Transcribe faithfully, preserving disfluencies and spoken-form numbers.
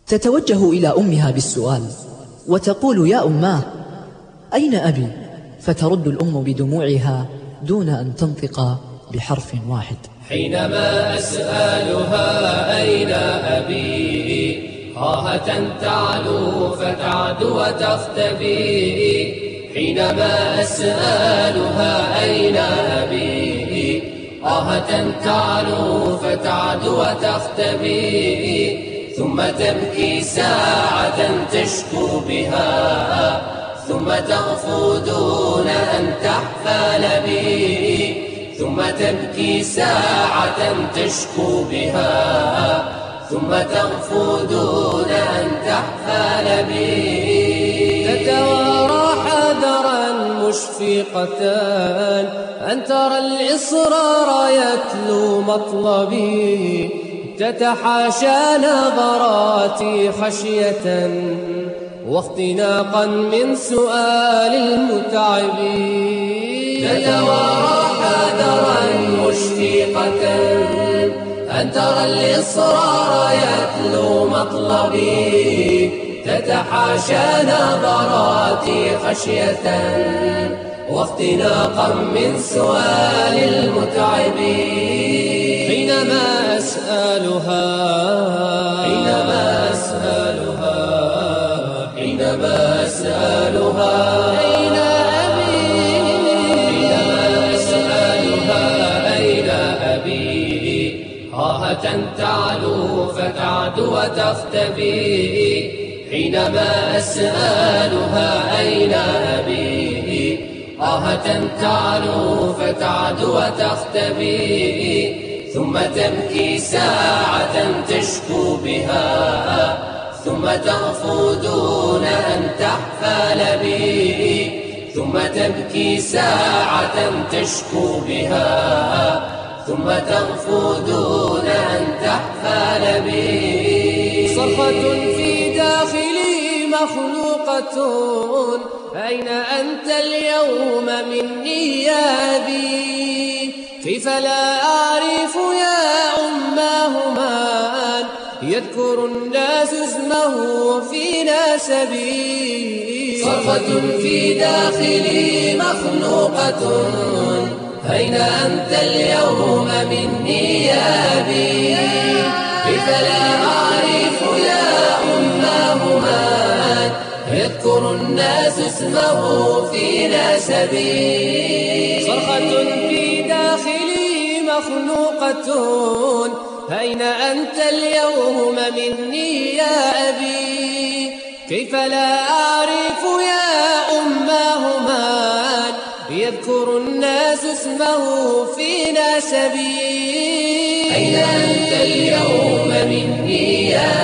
تتوجه إلى أمها بالسؤال وتقول: يا أماه، أين أبي؟ فترد الأم بدموعها دون أن تنطق بحرف واحد. حينما أسألها أين أبي، هاهة تعلو فتعدو وتختبي. حينما أسألها أين أبي، آهة تعلو فتعدو وتختبي. ثم تبكي ساعة تشكو بها، ثم تغفو دون أن تحفل بي. ثم تبكي ساعة تشكو بها، ثم تغفو دون أن تحفل بي. تتوارى حذرا مشفقة أن ترى الإصرار يتلو مطلبي. تتحاشى نظراتي خشية واختناقا من سؤال المتعب. تتوارى حذرا مشفقة أن ترى الإصرار يتلو مطلبي. تتحاشى نظراتي خشية واختناقا من سؤال المتعب. حينما أسألها حينما أسألها حينما أسألها أين أبي، حينما أسألها أين أبي، هاهة تعلو فتعدو وتختبي. حينما أسألها أين أبي، آهة تعلو فتعدو وتختبي. ثم تبكي ساعة تشكو بها، ثم تغفو دون أن تحفل بي. ثم تبكي ساعة تشكو بها، ثم تغفو دون أن تحفل بي. صرخة في داخلي مخلوقة: أين أنت اليوم مني يا أبي؟ كيف لا أعرف يا أماه من يذكر الناس اسمه في نسبي. صرخة في داخلي مخلوقة: أين أنت اليوم مني يا أبي؟ كيف لا أعرف يا أماه من يذكر الناس اسمه في نسبي. صرخة في داخلي مخلوقة: أين أنت اليوم مني يا أبي؟ كيف لا أعرف يا أماه من يذكر الناس اسمه في نسبي. أين أنت اليوم مني يا